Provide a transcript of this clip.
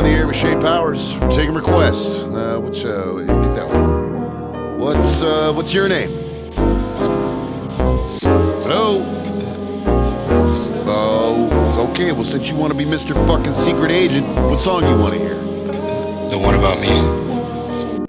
on the air with Shay Powers. We're taking requests. Get that one. What's your name? Hello? Oh, okay. Well, since you want to be Mr. fucking Secret Agent, what song you want to hear? The one about me.